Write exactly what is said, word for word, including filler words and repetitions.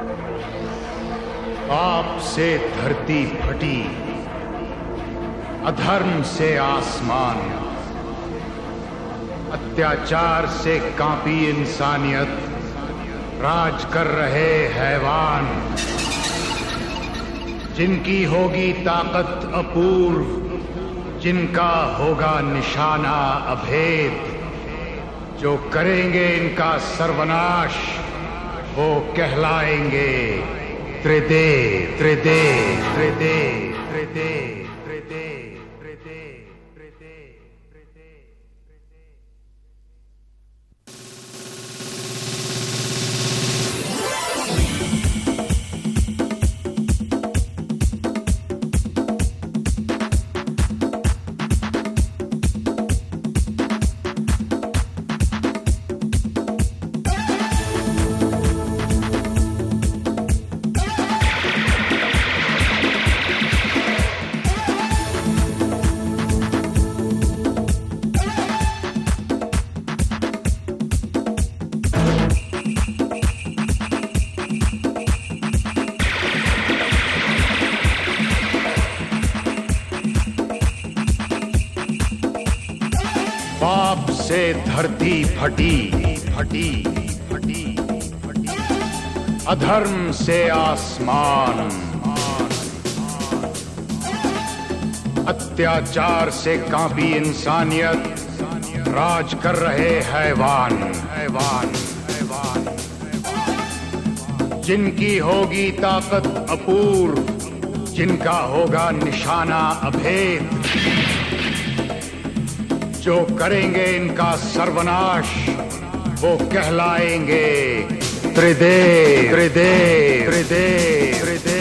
पाप से धरती फटी, अधर्म से आसमान, अत्याचार से कांपी इंसानियत, राज कर रहे हैवान। जिनकी होगी ताकत अपूर्व, जिनका होगा निशाना अभेद, जो करेंगे इनका सर्वनाश, वो कहलाएंगे त्रिदेव, त्रिदेव, त्रिदेव, त्रिदेव, त्रिदेव, त्रिदेव, त्रिदेव, त्रिदेव। पाप से धरती फटी, फटी, फटी, फटी, अधर्म से आसमान, अत्याचार से कांपी इंसानियत, राज कर रहे हैवान, हैवान, हैवान। जिनकी होगी ताकत अपूर्व, जिनका होगा निशाना अभेद, जो करेंगे इनका सर्वनाश, वो कहलाएंगे त्रिदेव, त्रिदेव, त्रिदेव, त्रिदेव।